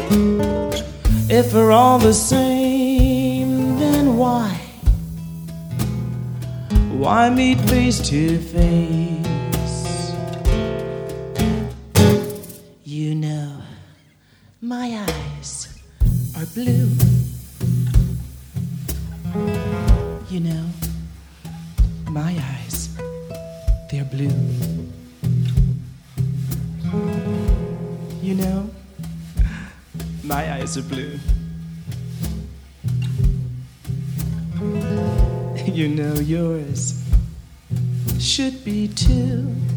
If we're all the same, then why meet face to face? You know, my eyes are blue. You know, my eyes, they're blue. You know, my eyes are blue. You know yours should be too.